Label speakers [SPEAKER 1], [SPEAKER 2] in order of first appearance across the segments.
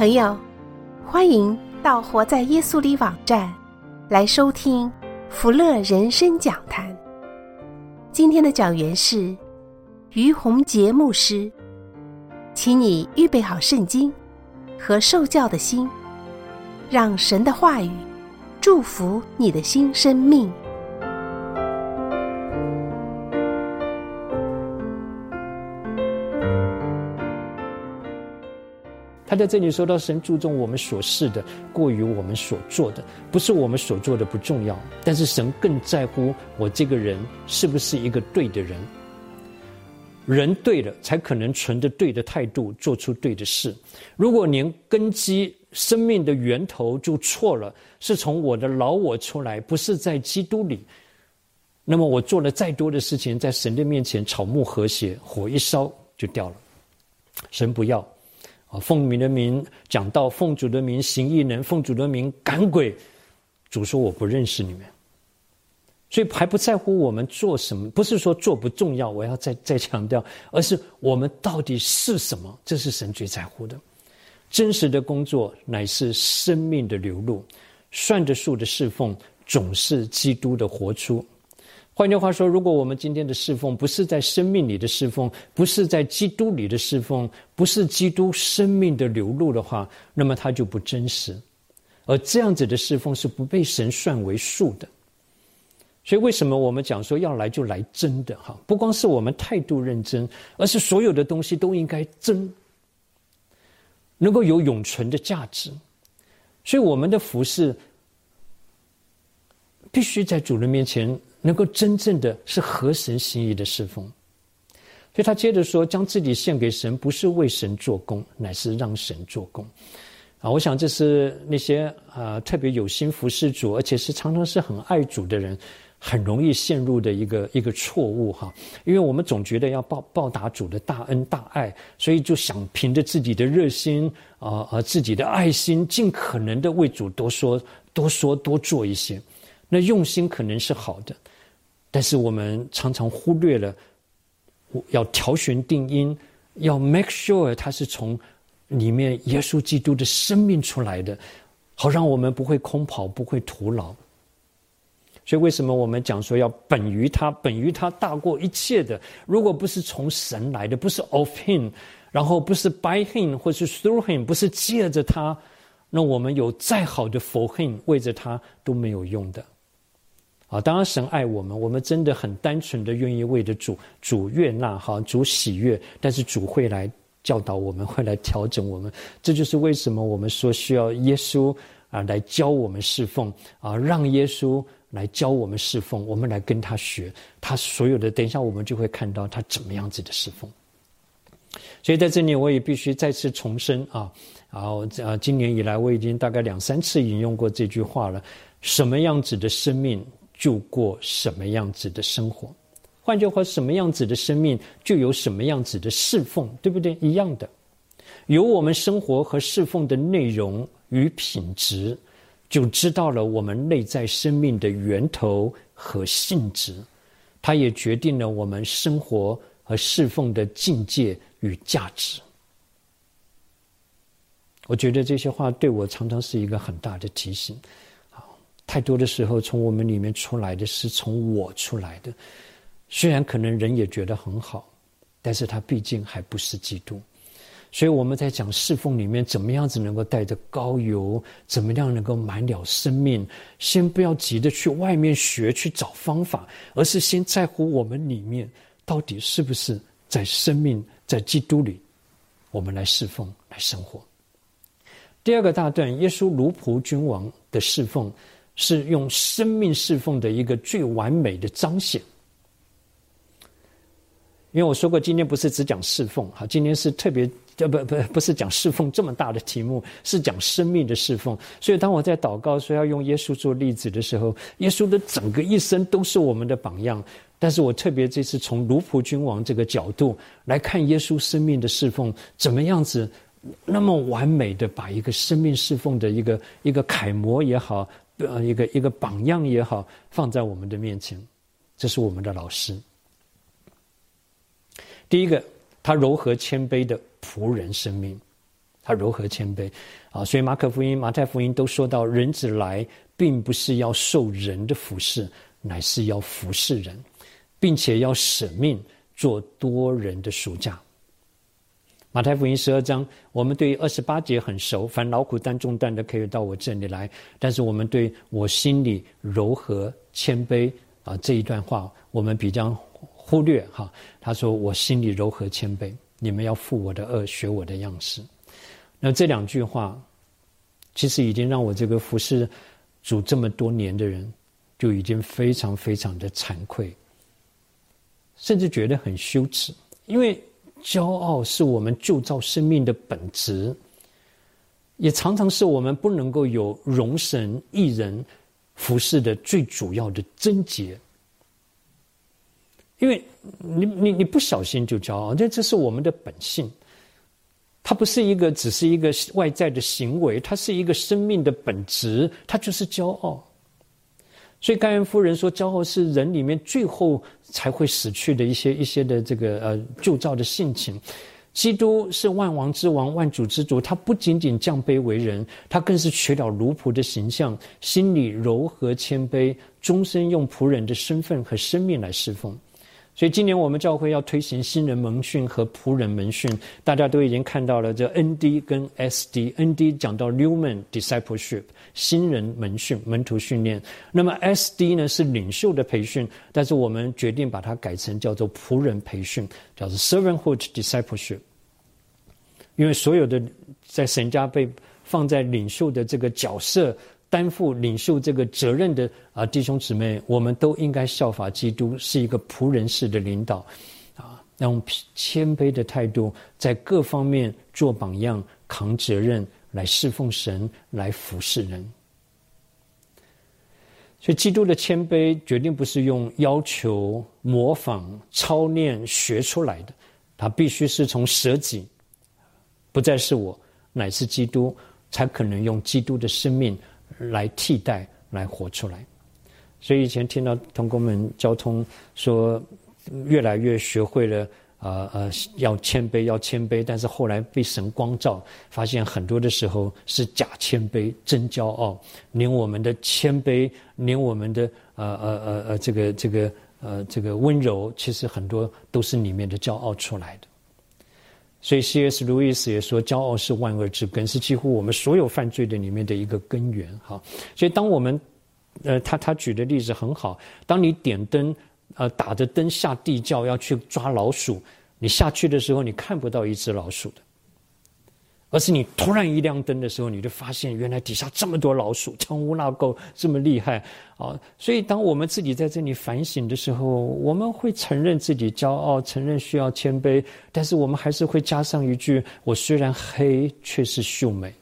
[SPEAKER 1] 朋友，欢迎到活在耶稣里网站来收听福乐人生讲坛。今天的讲员是于洪杰牧师，请你预备好圣经和受教的心，让神的话语祝福你的新生命。
[SPEAKER 2] 他在这里说到，神注重我们所事的过于我们所做的，不是我们所做的不重要，但是神更在乎我这个人是不是一个对的人。人对了，才可能存着对的态度做出对的事。如果连根基生命的源头就错了，是从我的老我出来，不是在基督里，那么我做了再多的事情，在神的面前草木和谐，火一烧就掉了。神不要奉你的名讲道，奉主的名行异能，奉主的名赶鬼。主说我不认识你们。所以还不在乎我们做什么，不是说做不重要，我要再强调，而是我们到底是什么，这是神最在乎的。真实的工作乃是生命的流露，算着数的侍奉总是基督的活出。换句话说，如果我们今天的侍奉不是在生命里的侍奉，不是在基督里的侍奉，不是基督生命的流露的话，那么它就不真实。而这样子的侍奉是不被神算为数的。所以为什么我们讲说要来就来真的，不光是我们态度认真，而是所有的东西都应该真，能够有永存的价值。所以我们的服事必须在主人面前能够真正的是合神心意的侍奉。所以他接着说，将自己献给神，不是为神做工，乃是让神做工。我想这是那些特别有心服侍主，而且是常常是很爱主的人很容易陷入的一个错误哈。因为我们总觉得要报答主的大恩大爱，所以就想凭着自己的热心自己的爱心，尽可能的为主多做一些。那用心可能是好的，但是我们常常忽略了要挑选定音，要 make sure 它是从里面耶稣基督的生命出来的，好让我们不会空跑，不会徒劳。所以为什么我们讲说要本于他，本于他大过一切的，如果不是从神来的，不是 of him， 然后不是 by him 或是 through him， 不是借着他，那我们有再好的 for him 为着他都没有用的。当然神爱我们，我们真的很单纯的愿意为着主悦纳，主喜悦，但是主会来教导我们，会来调整我们。这就是为什么我们说需要耶稣来教我们侍奉让耶稣来教我们侍奉，我们来跟他学他所有的，等一下我们就会看到他怎么样子的侍奉。所以在这里我也必须再次重申今年以来我已经大概2-3次引用过这句话了，什么样子的生命就过什么样子的生活。换句话，什么样子的生命就有什么样子的侍奉，对不对？一样的，有我们生活和侍奉的内容与品质，就知道了我们内在生命的源头和性质，它也决定了我们生活和侍奉的境界与价值。我觉得这些话对我常常是一个很大的提醒。太多的时候从我们里面出来的是从我出来的，虽然可能人也觉得很好，但是他毕竟还不是基督。所以我们在讲侍奉里面怎么样子能够带着膏油，怎么样能够满了生命，先不要急着去外面学去找方法，而是先在乎我们里面到底是不是在生命在基督里我们来侍奉来生活。第二个大段，耶稣如仆君王的侍奉是用生命侍奉的一个最完美的彰显。因为我说过今天不是只讲侍奉，今天是特别不是讲侍奉这么大的题目，是讲生命的侍奉。所以当我在祷告说要用耶稣做例子的时候，耶稣的整个一生都是我们的榜样，但是我特别这次从如仆君王这个角度来看耶稣生命的侍奉，怎么样子那么完美的把一个生命侍奉的一个楷模也好，一个榜样也好，放在我们的面前。这是我们的老师。第一个，他柔和谦卑的仆人生命。 他柔和谦卑啊。所以马可福音、马太福音都说到，人子来并不是要受人的服侍，乃是要服侍人，并且要舍命做多人的赎价。马太福音12章，我们对28节很熟，凡劳苦担重担的可以到我这里来。但是我们对我心里柔和谦卑啊这一段话，我们比较忽略哈。他说我心里柔和谦卑，你们要负我的恶，学我的样式。那这2句话，其实已经让我这个服侍主这么多年的人，就已经非常非常的惭愧，甚至觉得很羞耻，因为骄傲是我们旧造生命的本质，也常常是我们不能够有荣神益人服事的最主要的症结。因为你不小心就骄傲，这是我们的本性，它不是只是一个外在的行为，它是一个生命的本质，它就是骄傲。所以盖恩夫人说，骄傲是人里面最后才会死去的一些的这个旧造的性情。基督是万王之王，万主之主，他不仅仅降卑为人，他更是取了奴仆的形象，心里柔和谦卑，终身用仆人的身份和生命来侍奉。所以今年我们教会要推行新人门训和仆人门训，大家都已经看到了这 ND 跟 SD。ND 讲到 Newman Discipleship 新人门训门徒训练，那么 SD 呢是领袖的培训，但是我们决定把它改成叫做仆人培训，叫做 Servanthood Discipleship。因为所有的在神家被放在领袖的这个角色，担负领袖这个责任的弟兄姊妹，我们都应该效法基督，是一个仆人式的领导啊，用谦卑的态度，在各方面做榜样，扛责任，来侍奉神，来服侍人。所以基督的谦卑决定不是用要求、模仿、操练学出来的，他必须是从舍己，不再是我，乃是基督，才可能用基督的生命来替代，来活出来。所以以前听到同工们交通说，越来越学会了要谦卑，要谦卑，但是后来被神光照，发现很多的时候是假谦卑，真骄傲。连我们的谦卑，连我们的这个温柔，其实很多都是里面的骄傲出来的。所以 C.S. 路易斯也说，骄傲是万恶之根，是几乎我们所有犯罪的里面的一个根源。哈，所以当我们他举的例子很好，当你点灯打着灯下地窖要去抓老鼠，你下去的时候你看不到一只老鼠的，而是你突然一亮灯的时候，你就发现原来底下这么多老鼠，藏污纳垢这么厉害啊！所以当我们自己在这里反省的时候，我们会承认自己骄傲，承认需要谦卑，但是我们还是会加上一句：我虽然黑，却是秀美。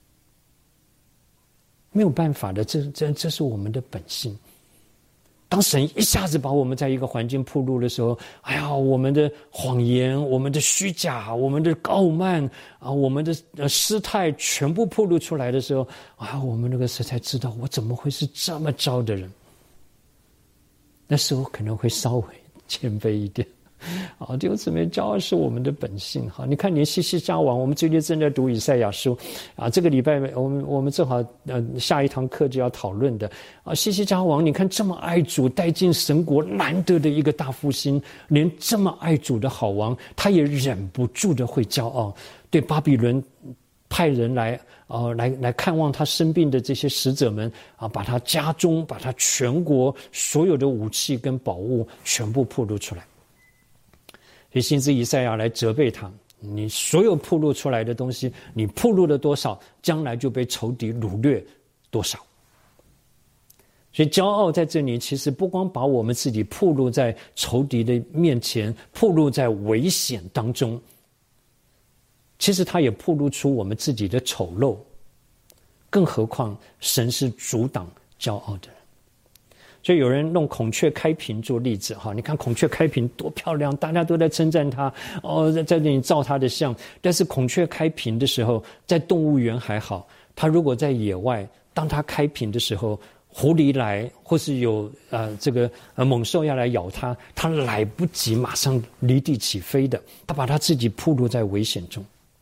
[SPEAKER 2] 没有办法的，这是我们的本性。当神一下子把我们在一个环境暴露的时候，哎呀，我们的谎言，我们的虚假，我们的傲慢啊，我们的失态全部暴露出来的时候，啊，我们那个时候才知道，我怎么会是这么糟的人？那时候可能会稍微谦卑一点。好，弟兄姊妹，骄傲是我们的本性。好，你看连西西家王，我们最近正在读以赛亚书啊，这个礼拜我们正好下一堂课就要讨论的啊，西西家王，你看这么爱主，带进神国，难得的一个大复兴，连这么爱主的好王，他也忍不住的会骄傲，对巴比伦派人来看望他生病的这些使者们啊，把他家中，把他全国所有的武器跟宝物全部暴露出来。所以先知以赛亚来责备他，你所有暴露出来的东西，你暴露了多少，将来就被仇敌掳掠多少。所以骄傲在这里其实不光把我们自己暴露在仇敌的面前，暴露在危险当中，其实它也暴露出我们自己的丑陋，更何况神是阻挡骄傲的人。所以有人用孔雀开屏做例子哈，你看孔雀开屏多漂亮，大家都在称赞它哦，在这里照它的相。但是孔雀开屏的时候，在动物园还好，它如果在野外，当它开屏的时候，狐狸来或是有猛兽要来咬它，它来不及马上离地起飞的，它把它自己暴露在危险中。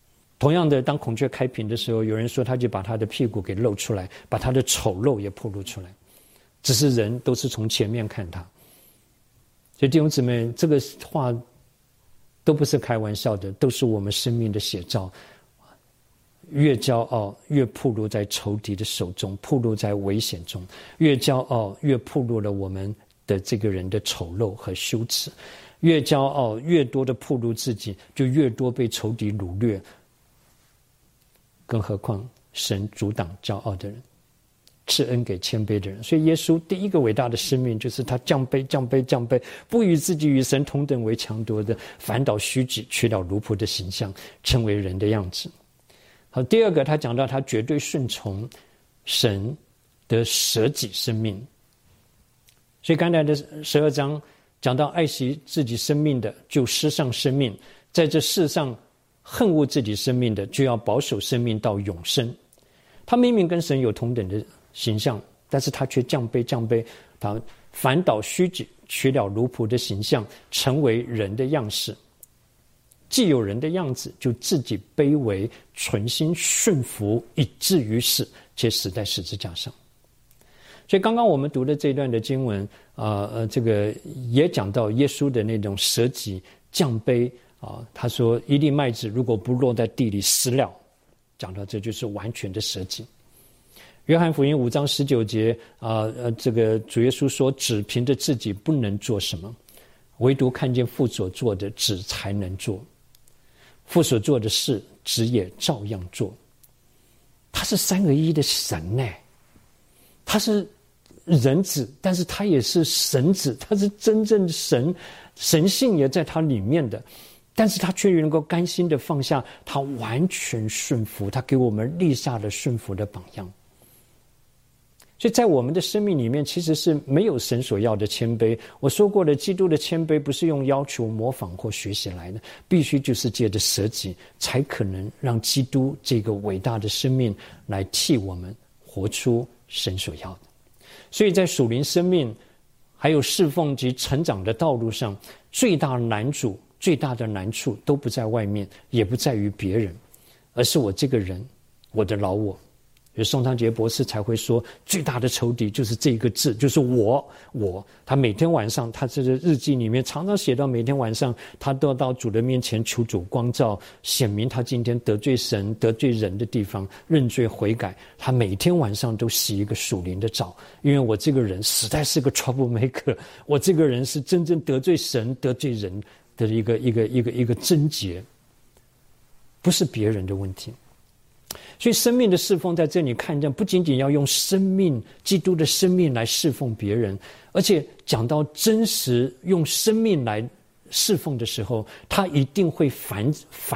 [SPEAKER 2] 同样的，当孔雀开屏的时候，有人说他就把他的屁股给露出来，把他的丑陋也暴露出来。只是人都是从前面看他。所以弟兄姊妹，这个话都不是开玩笑的，都是我们生命的写照。越骄傲，越暴露在仇敌的手中，暴露在危险中；越骄傲，越暴露了我们的这个人的丑陋和羞耻；越骄傲，越多的暴露自己，就越多被仇敌掳掠。更何况神阻挡骄傲的人，赐恩给谦卑的人。所以耶稣第一个伟大的使命就是他降卑，降卑，降卑，不与自己与神同等为强夺的，反倒虚己，取了奴仆的形象，成为人的样子。好，第二个他讲到他绝对顺从神的舍己生命。所以刚才的12章讲到爱惜自己生命的就失丧生命，在这世上恨恶自己生命的就要保守生命到永生。他明明跟神有同等的形象，但是他却降卑，降卑，他反倒虚己，取了奴仆的形象，成为人的样式。既有人的样子，就自己卑微，存心顺服，以至于死，且死在十字架上。所以刚刚我们读的这段的经文，这个也讲到耶稣的那种舍己降卑啊。他说，一粒麦子如果不落在地里死了，讲到这就是完全的舍己。约翰福音5章19节这个主耶稣说，只凭着自己不能做什么，唯独看见父所做的，子才能做。父所做的事，子也照样做。他是三而一的神呢，他是人子，但是他也是神子，他是真正的神，神性也在他里面的，但是他却能够甘心的放下，他完全顺服，他给我们立下了顺服的榜样。所以在我们的生命里面，其实是没有神所要的谦卑。我说过的，基督的谦卑不是用要求、模仿或学习来的，必须就是借着舍己，才可能让基督这个伟大的生命来替我们活出神所要的。所以在属灵生命还有侍奉及成长的道路上，最大的难处都不在外面，也不在于别人，而是我这个人，我的老我。所以宋昌杰博士才会说，最大的仇敌就是这个字，就是我。他每天晚上，他这个日记里面常常写到，每天晚上他都要到主的面前求主光照，显明他今天得罪神、得罪人的地方，认罪悔改。他每天晚上都洗一个属灵的澡，因为我这个人实在是个 trouble maker， 我这个人是真正得罪神、得罪人的一个症结，不是别人的问题。所以生命的侍奉在这里看见，不仅仅要用生命，基督的生命来侍奉别人，而且讲到真实用生命来侍奉的时候，他一定会繁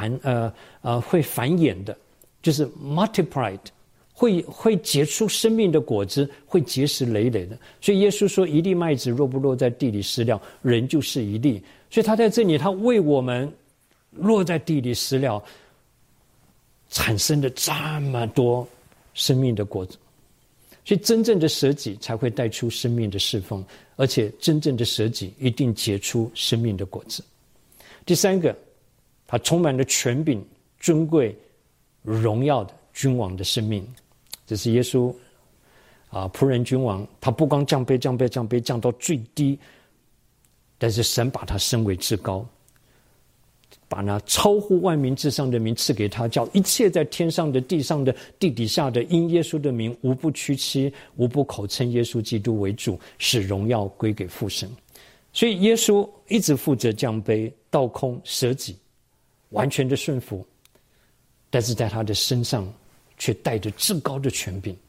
[SPEAKER 2] 衍的，就是 multiplied， 会结出生命的果子，会结实累累的。所以耶稣说，一粒麦子若不落在地里死了，人就是一粒。所以他在这里，他为我们落在地里死了，产生了这么多生命的果子。所以真正的舍己才会带出生命的侍奉，而且真正的舍己一定结出生命的果子。第三个，他充满了权柄、尊贵、荣耀的君王的生命。这是耶稣仆人君王，他不光降卑降到最低，但是神把他升为至高，把那超乎万民之上的名赐给他，叫一切在天上的、地上的、地底下的，因耶稣的名，无不屈膝，无不口称耶稣基督为主，使荣耀归给父神。所以耶稣一直负责降卑、倒空、舍己，完全的顺服，但是在他的身上却带着至高的权柄，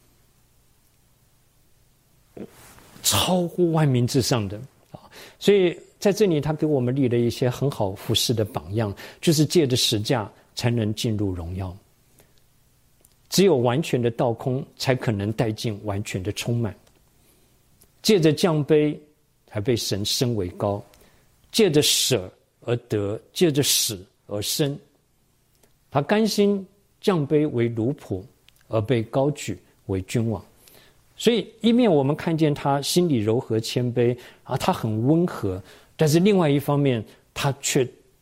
[SPEAKER 2] 超乎万民之上的。所以在这里他给我们立了一些很好服侍的榜样，就是借着十架才能进入荣耀，只有完全的倒空才可能带进完全的充满，借着降卑才被神升为高，借着舍而得，借着死而生。他甘心降卑为奴仆，而被高举为君王。所以一面我们看见他心里柔和谦卑他很温和，但是另外一方面他却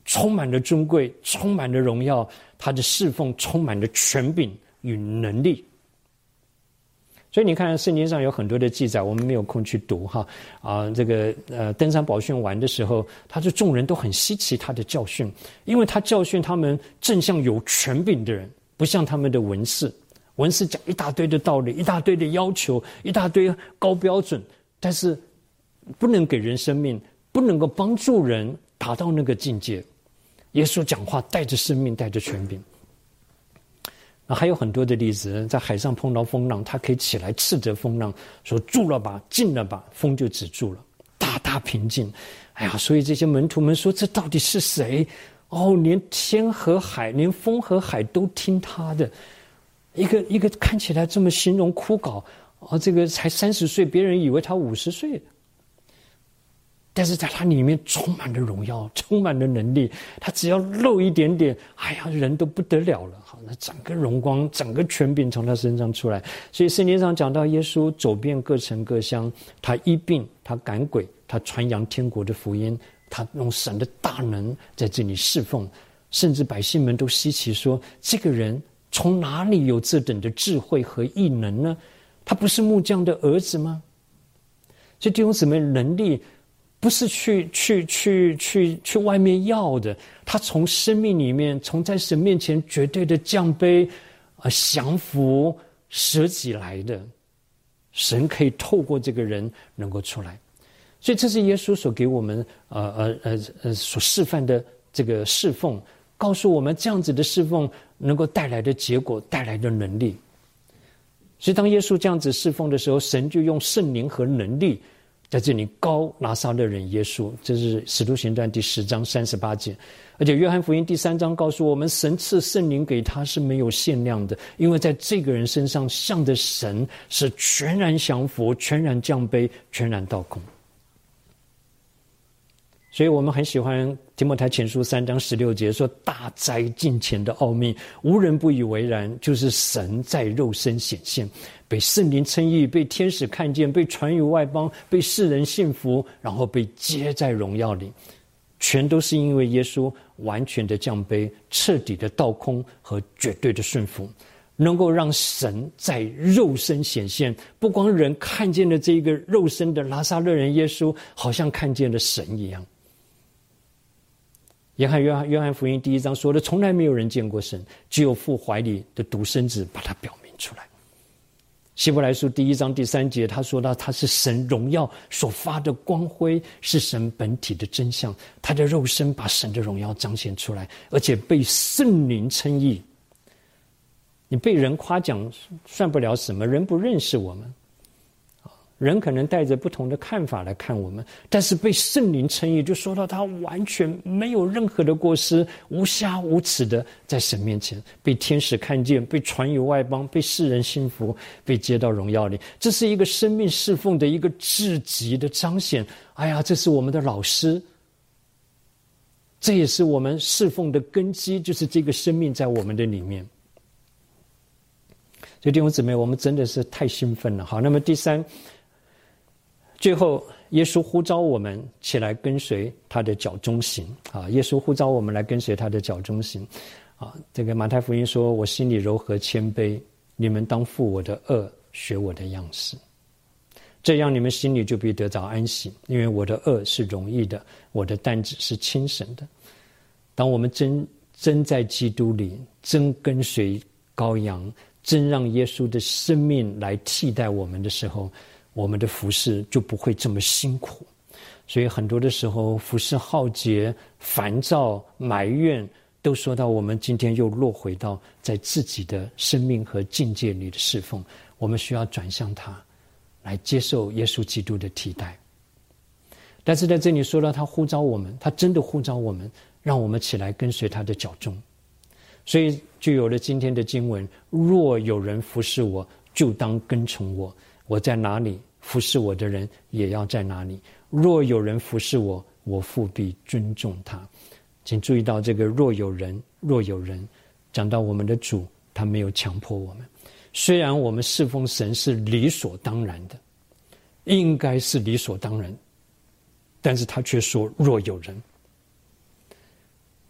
[SPEAKER 2] 充满了尊贵，充满了荣耀，他的侍奉充满了权柄与能力。所以你看圣经上有很多的记载，我们没有空去读哈登山宝训完的时候，他说众人都很稀奇他的教训，因为他教训他们正像有权柄的人，不像他们的文士讲一大堆的道理，一大堆的要求，一大堆高标准，但是不能给人生命，不能够帮助人达到那个境界。耶稣讲话带着生命，带着权柄。还有很多的例子，在海上碰到风浪，他可以起来斥责风浪，说住了吧，静了吧，风就止住了，大大平静。哎呀，所以这些门徒们说，这到底是谁？连天和海，连风和海都听他的。一个看起来这么形容枯槁，这个才30岁，别人以为他50岁。但是在他里面充满了荣耀，充满了能力，他只要露一点点，人都不得了了。那整个荣光，整个权柄从他身上出来。所以圣经上讲到耶稣走遍各城各乡，他医病，他赶鬼，他传扬天国的福音，他用神的大能在这里侍奉，甚至百姓们都稀奇说，这个人从哪里有这等的智慧和异能呢？他不是木匠的儿子吗？所以弟兄姊妹，能力不是去外面要的，他从生命里面，从在神面前绝对的降卑降服舍己来的。神可以透过这个人能够出来，所以这是耶稣所给我们所示范的这个侍奉，告诉我们这样子的侍奉能够带来的结果，带来的能力。所以当耶稣这样子侍奉的时候，神就用圣灵和能力在这里膏拿撒勒人耶稣，这是使徒行传第10章38节。而且约翰福音第3章告诉我们，神赐圣灵给他是没有限量的，因为在这个人身上向的神是全然降服，全然降卑，全然倒空。所以我们很喜欢提摩太前书3章16节说，大哉近前的奥秘，无人不以为然，就是神在肉身显现，被圣灵称义，被天使看见，被传于外邦，被世人信服，然后被接在荣耀里，全都是因为耶稣完全的降卑，彻底的倒空和绝对的顺服，能够让神在肉身显现。不光人看见了这个肉身的拿撒勒人耶稣，好像看见了神一样。约翰福音第1章说的，从来没有人见过神，只有父怀里的独生子把他表明出来。希伯来书第1章第3节，他说到他是神荣耀所发的光辉，是神本体的真相，他的肉身把神的荣耀彰显出来，而且被圣灵称义。你被人夸奖算不了什么，人不认识我们，人可能带着不同的看法来看我们，但是被圣灵称义，就说到他完全没有任何的过失，无瑕无耻的在神面前被天使看见，被传于外邦，被世人信服，被接到荣耀里。这是一个生命侍奉的一个至极的彰显。这是我们的老师，这也是我们侍奉的根基，就是这个生命在我们的里面。所以弟兄姊妹，我们真的是太兴奋了。好，那么第3，最后耶稣呼召我们起来跟随他的脚中行。耶稣呼召我们来跟随他的脚中行。这个马太福音说，我心里柔和谦卑，你们当负我的恶，学我的样式，这样你们心里就必得着安息，因为我的恶是容易的，我的担子是轻省的。当我们真在基督里，真跟随羔羊，真让耶稣的生命来替代我们的时候，我们的服事就不会这么辛苦。所以很多的时候服事浩劫、烦躁、埋怨，都说到我们今天又落回到在自己的生命和境界里的侍奉，我们需要转向他，来接受耶稣基督的替代。但是在这里说到他呼召我们，他真的呼召我们，让我们起来跟随他的脚踪。所以就有了今天的经文，若有人服侍我，就当跟从我，我在哪里，服侍我的人也要在哪里。若有人服侍我，我父必尊重他。请注意到这个若有人，讲到我们的主，他没有强迫我们。虽然我们侍奉神是理所当然的，应该是理所当然，但是他却说若有人。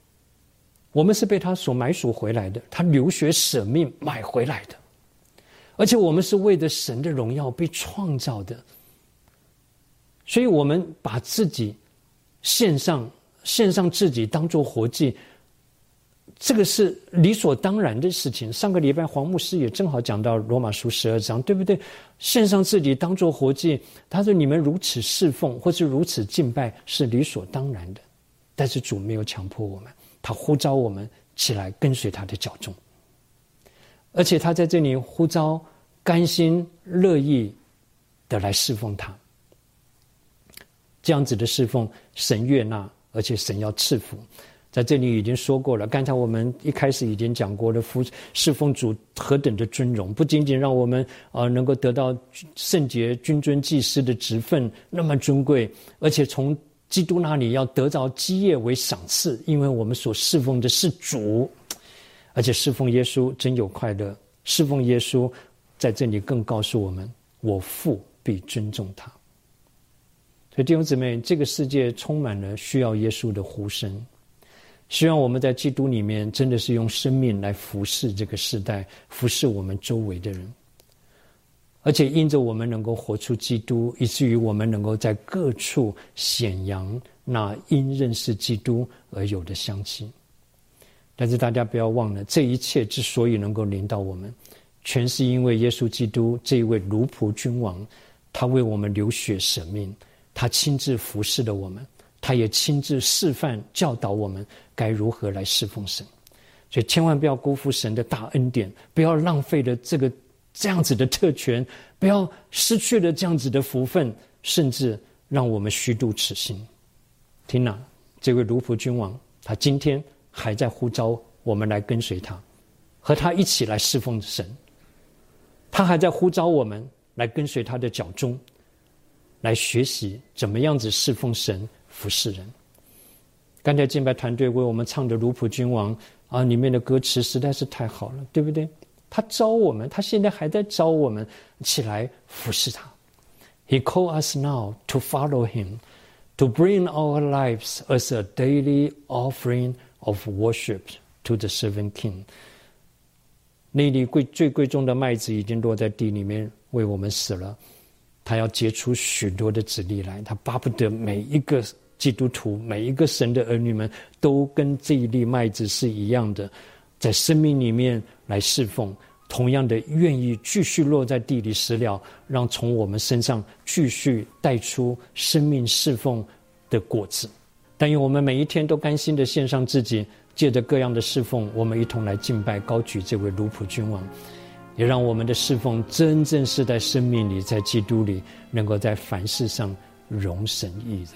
[SPEAKER 2] 我们是被他所买赎回来的，他流血舍命买回来的，而且我们是为着神的荣耀被创造的。所以我们把自己献上自己当作活祭，这个是理所当然的事情。上个礼拜黄牧师也正好讲到罗马书12章，对不对？献上自己当作活祭，他说你们如此侍奉或是如此敬拜是理所当然的，但是主没有强迫我们，他呼召我们起来跟随他的脚踪，而且他在这里呼召甘心乐意的来侍奉他。这样子的侍奉神悦纳，而且神要赐福。在这里已经说过了，刚才我们一开始已经讲过了，侍奉主何等的尊荣，不仅仅让我们能够得到圣洁君尊祭司的职分那么尊贵，而且从基督那里要得着基业为赏赐，因为我们所侍奉的是主，而且侍奉耶稣真有快乐。侍奉耶稣在这里更告诉我们，我父必尊重他。所以弟兄姊妹，这个世界充满了需要耶稣的呼声，希望我们在基督里面真的是用生命来服侍这个世代，服侍我们周围的人，而且因着我们能够活出基督，以至于我们能够在各处显扬那因认识基督而有的香气。但是大家不要忘了，这一切之所以能够临到我们，全是因为耶稣基督这一位奴仆君王，他为我们流血舍命，他亲自服侍了我们，他也亲自示范教导我们该如何来侍奉神。所以千万不要辜负神的大恩典，不要浪费了这样子的特权，不要失去了这样子的福分，甚至让我们虚度此行。听了，这位奴仆君王，他今天还在呼召我们来跟随他，和他一起来侍奉神。他还在呼召我们来跟随他的脚踪，来学习怎么样子侍奉神服侍人。刚才敬拜团队为我们唱的奴仆君王里面的歌词实在是太好了，对不对？他招我们，他现在还在招我们起来服侍他。He called us now to follow him, to bring our lives as a daily offering of worship to the servant king. 那粒最贵重的麦子已经落在地里面为我们死了，他要结出许多的子粒来，他巴不得每一个基督徒，每一个神的儿女们都跟这一粒麦子是一样的，在生命里面来侍奉，同样的愿意继续落在地里死了，让从我们身上继续带出生命侍奉的果子。但愿我们每一天都甘心的献上自己，借着各样的侍奉，我们一同来敬拜高举这位奴仆君王，也让我们的侍奉真正是在生命里，在基督里，能够在凡事上荣神益人。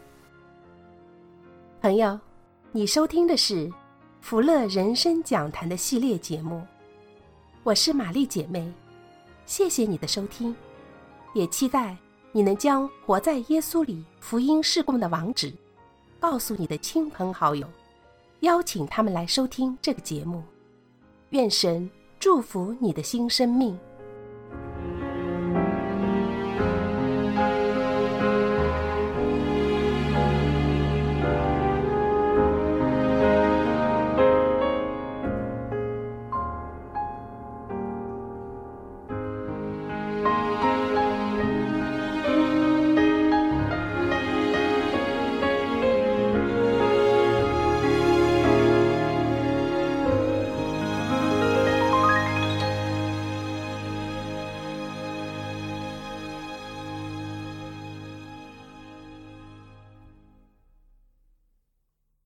[SPEAKER 1] 朋友，你收听的是福乐人生讲坛的系列节目，我是玛丽姐妹，谢谢你的收听，也期待你能将活在耶稣里福音事工的网址告诉你的亲朋好友，邀请他们来收听这个节目。愿神祝福你的新生命。